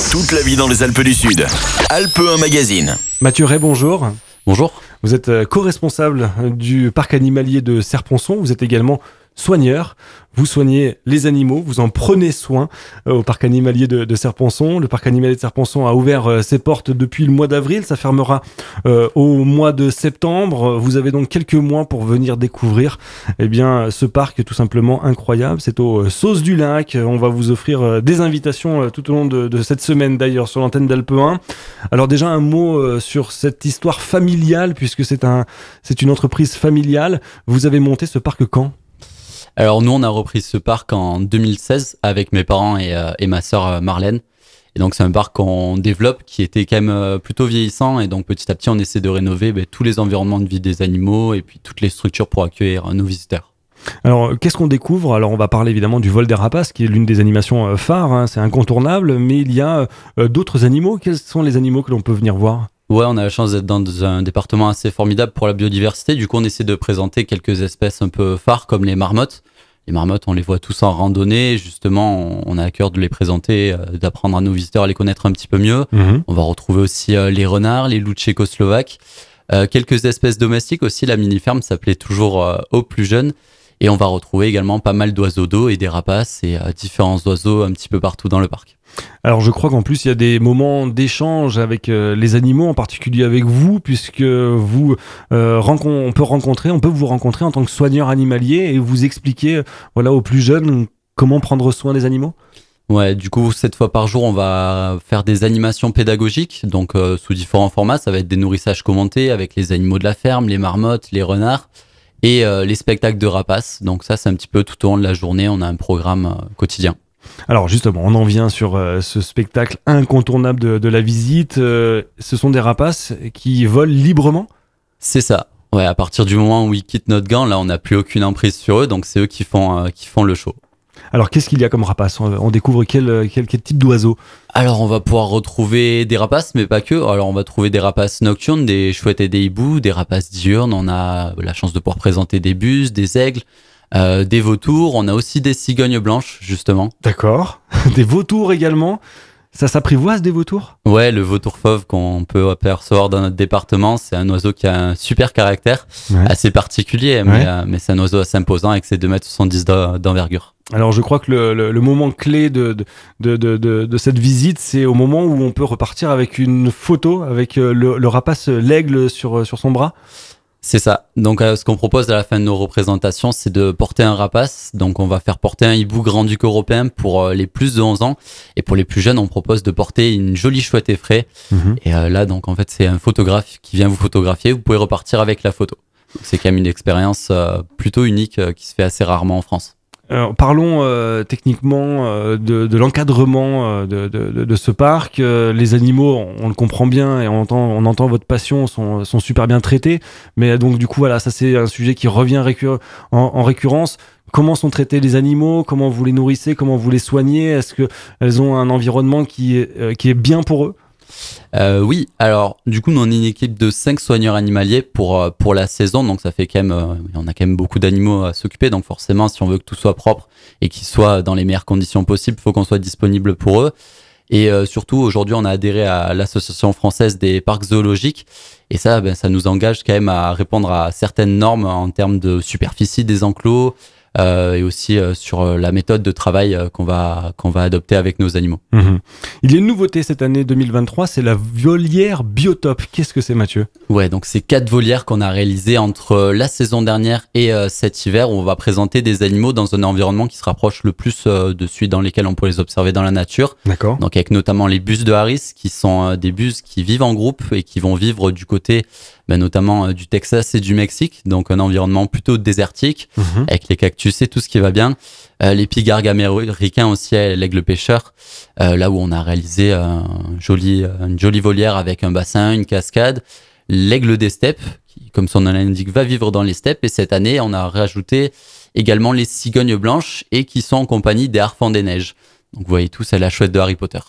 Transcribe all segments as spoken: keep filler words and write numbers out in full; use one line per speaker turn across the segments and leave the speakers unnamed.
Toute la vie dans les Alpes du Sud. Alpe un Magazine.
Mathieu Ray, bonjour.
Bonjour.
Vous êtes co-responsable du parc animalier de Serponçon. Vous êtes également soigneur. Vous soignez les animaux, vous en prenez soin au parc animalier de, de Serponçon. Le parc animalier de Serponçon a ouvert euh, ses portes depuis le mois d'avril. Ça fermera euh, au mois de septembre. Vous avez donc quelques mois pour venir découvrir eh bien, ce parc tout simplement incroyable. C'est au euh, Sauce du Lac. On va vous offrir euh, des invitations euh, tout au long de, de cette semaine d'ailleurs sur l'antenne d'Alpe un. Alors déjà un mot euh, sur cette histoire familiale puisque c'est, un, c'est une entreprise familiale. Vous avez monté ce parc quand ?
Alors nous, on a repris ce parc en deux mille seize avec mes parents et, euh, et ma sœur Marlène. Et donc c'est un parc qu'on développe qui était quand même euh, plutôt vieillissant. Et donc petit à petit, on essaie de rénover ben, tous les environnements de vie des animaux et puis toutes les structures pour accueillir euh, nos visiteurs.
Alors, qu'est-ce qu'on découvre ? Alors, on va parler évidemment du vol des rapaces, qui est l'une des animations phares, hein, c'est incontournable, mais il y a euh, d'autres animaux. Quels sont les animaux que l'on peut venir voir ?
Ouais, on a la chance d'être dans un département assez formidable pour la biodiversité. Du coup, on essaie de présenter quelques espèces un peu phares comme les marmottes. Les marmottes, on les voit tous en randonnée. Justement, on a à cœur de les présenter, euh, d'apprendre à nos visiteurs à les connaître un petit peu mieux. Mmh. On va retrouver aussi euh, les renards, les loups tchécoslovaques. Euh, quelques espèces domestiques aussi. La mini-ferme s'appelait toujours euh, aux plus jeunes. Et on va retrouver également pas mal d'oiseaux d'eau et des rapaces et euh, différents oiseaux un petit peu partout dans le parc.
Alors je crois qu'en plus il y a des moments d'échange avec euh, les animaux, en particulier avec vous, puisque vous euh, rencon- on peut rencontrer, on peut vous rencontrer en tant que soigneur animalier et vous expliquer, euh, voilà, aux plus jeunes comment prendre soin des animaux.
Ouais, du coup, sept fois par jour, on va faire des animations pédagogiques, donc euh, sous différents formats. Ça va être des nourrissages commentés avec les animaux de la ferme, les marmottes, les renards et euh, les spectacles de rapaces. Donc ça, c'est un petit peu tout au long de la journée. On a un programme euh, quotidien.
Alors justement, on en vient sur euh, ce spectacle incontournable de, de la visite. Euh, ce sont des rapaces qui volent librement ?
C'est ça. Ouais, à partir du moment où ils quittent notre gant, là, on n'a plus aucune emprise sur eux. Donc c'est eux qui font, euh, qui font le show.
Alors, qu'est-ce qu'il y a comme rapaces ? On découvre quel, quel, quel type d'oiseaux ?
Alors, on va pouvoir retrouver des rapaces, mais pas que. Alors, on va trouver des rapaces nocturnes, des chouettes et des hiboux, des rapaces diurnes. On a la chance de pouvoir présenter des buses, des aigles, euh, des vautours. On a aussi des cigognes blanches, justement.
D'accord. Des vautours également. Ça s'apprivoise, des vautours ?
Ouais, le vautour fauve qu'on peut apercevoir dans notre département, c'est un oiseau qui a un super caractère, ouais. assez particulier, mais, ouais. euh, mais c'est un oiseau assez imposant avec ses deux mètres soixante-dix d'envergure.
Alors je crois que le, le, le moment clé de, de, de, de, de cette visite, c'est au moment où on peut repartir avec une photo, avec le, le rapace, l'aigle sur, sur son bras.
C'est ça. Donc, euh, ce qu'on propose à la fin de nos représentations, c'est de porter un rapace. Donc, on va faire porter un hibou grand-duc européen pour euh, les plus de onze ans. Et pour les plus jeunes, on propose de porter une jolie chouette effraie. Mmh. Et euh, là, donc, en fait, c'est un photographe qui vient vous photographier. Vous pouvez repartir avec la photo. Donc, c'est quand même une expérience euh, plutôt unique euh, qui se fait assez rarement en France.
Alors, parlons euh, techniquement euh, de, de l'encadrement euh, de, de, de ce parc. Euh, les animaux, on, on le comprend bien et on entend, on entend votre passion, sont, sont super bien traités. Mais donc du coup, voilà, ça c'est un sujet qui revient récur- en, en récurrence. Comment sont traités les animaux ? Comment vous les nourrissez ? Comment vous les soignez ? Est-ce qu'elles ont un environnement qui est, euh, qui est bien pour eux ?
Euh, oui, alors du coup nous on est une équipe de cinq soigneurs animaliers pour, pour la saison, donc ça fait quand même, euh, on a quand même beaucoup d'animaux à s'occuper, donc forcément si on veut que tout soit propre et qu'ils soient dans les meilleures conditions possibles, il faut qu'on soit disponible pour eux. Et euh, surtout aujourd'hui on a adhéré à l'association française des parcs zoologiques et ça, ben, ça nous engage quand même à répondre à certaines normes en termes de superficie des enclos, Euh, et aussi euh, sur euh, la méthode de travail euh, qu'on va, qu'on va adopter avec nos animaux.
Mmh. Il y a une nouveauté cette année deux mille vingt-trois, c'est la volière Biotope. Qu'est-ce que c'est, Mathieu ?
Ouais, donc c'est quatre volières qu'on a réalisées entre la saison dernière et euh, cet hiver où on va présenter des animaux dans un environnement qui se rapproche le plus euh, de celui dans lequel on peut les observer dans la nature.
D'accord.
Donc avec notamment les buses de Harris qui sont euh, des buses qui vivent en groupe et qui vont vivre du côté ben, notamment euh, du Texas et du Mexique, donc un environnement plutôt désertique, mmh. avec les cactus et tout ce qui va bien. Euh, les pigargues américains aussi, l'aigle pêcheur, euh, là où on a réalisé un joli, une jolie volière avec un bassin, une cascade. L'aigle des steppes, qui, comme son nom l'indique, va vivre dans les steppes. Et cette année, on a rajouté également les cigognes blanches et qui sont en compagnie des harfans des neiges. Donc vous voyez tous, c'est la chouette de Harry Potter.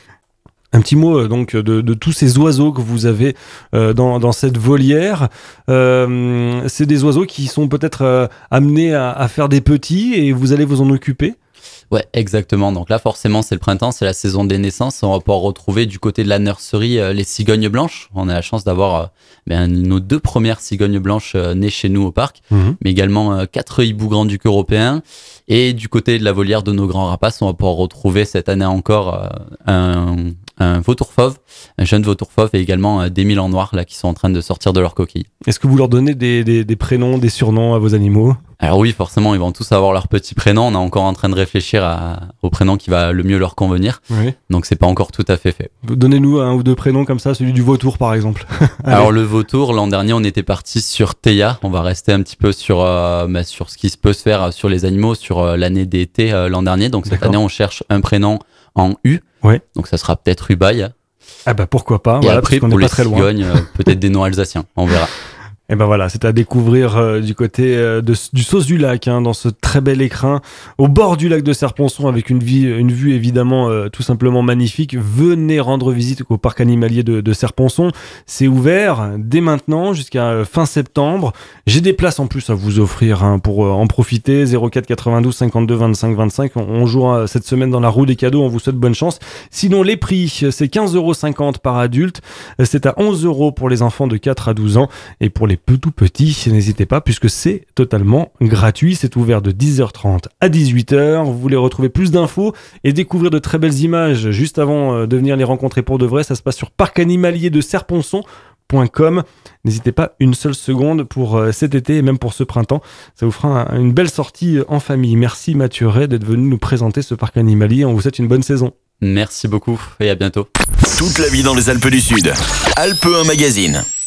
Un petit mot donc de, de tous ces oiseaux que vous avez euh, dans, dans cette volière. Euh, c'est des oiseaux qui sont peut-être euh, amenés à, à faire des petits et vous allez vous en occuper ?
Ouais, exactement. Donc là, forcément, c'est le printemps, c'est la saison des naissances. On va pouvoir retrouver du côté de la nurserie euh, les cigognes blanches. On a la chance d'avoir euh, ben, nos deux premières cigognes blanches euh, nées chez nous au parc, mmh. mais également euh, quatre hiboux grand-ducs européens. Et du côté de la volière de nos grands rapaces, on va pouvoir retrouver cette année encore euh, un, un vautour fauve, un jeune vautour fauve et également euh, des milans noirs là, qui sont en train de sortir de leur coquille.
Est-ce que vous leur donnez des, des, des prénoms, des surnoms à vos animaux ?
Alors oui, forcément, ils vont tous avoir leur petit prénom. On est encore en train de réfléchir à, au prénom qui va le mieux leur convenir. Oui. Donc, c'est pas encore tout à fait fait.
Donnez-nous un ou deux prénoms comme ça, celui du vautour, par exemple.
Alors, le vautour, l'an dernier, on était parti sur Théa. On va rester un petit peu sur, euh, bah, sur ce qui se peut se faire sur les animaux sur euh, l'année d'été euh, l'an dernier. Donc, cette D'accord. année, on cherche un prénom en U. Ouais. Donc, ça sera peut-être Ubaï.
Ah bah, pourquoi pas.
Et
voilà,
après,
parce qu'on
pour
est
les
pas très loin.
cigognes, euh, peut-être des noms alsaciens. On verra.
Et ben voilà, c'est à découvrir euh, du côté euh, de, du Sauce du Lac, hein, dans ce très bel écrin, au bord du lac de Serponçon, avec une, vie, une vue évidemment euh, tout simplement magnifique. Venez rendre visite au parc animalier de, de Serponçon. C'est ouvert dès maintenant jusqu'à fin septembre. J'ai des places en plus à vous offrir hein, pour euh, en profiter. zéro quatre quatre-vingt-douze cinquante-deux vingt-cinq vingt-cinq. On, on joue euh, cette semaine dans la roue des cadeaux. On vous souhaite bonne chance. Sinon, les prix, c'est quinze euros cinquante par adulte. C'est à onze euros pour les enfants de quatre à douze ans. Et pour les tout petits, n'hésitez pas puisque c'est totalement gratuit. C'est ouvert de dix heures trente à dix-huit heures. Vous voulez retrouver plus d'infos et découvrir de très belles images juste avant de venir les rencontrer pour de vrai. Ça se passe sur parc animalier de Serponçon point com. N'hésitez pas une seule seconde pour cet été et même pour ce printemps. Ça vous fera une belle sortie en famille. Merci Mathieu Ray d'être venu nous présenter ce parc animalier. On vous souhaite une bonne saison.
Merci beaucoup et à bientôt.
Toute la vie dans les Alpes du Sud. Alpe un Magazine.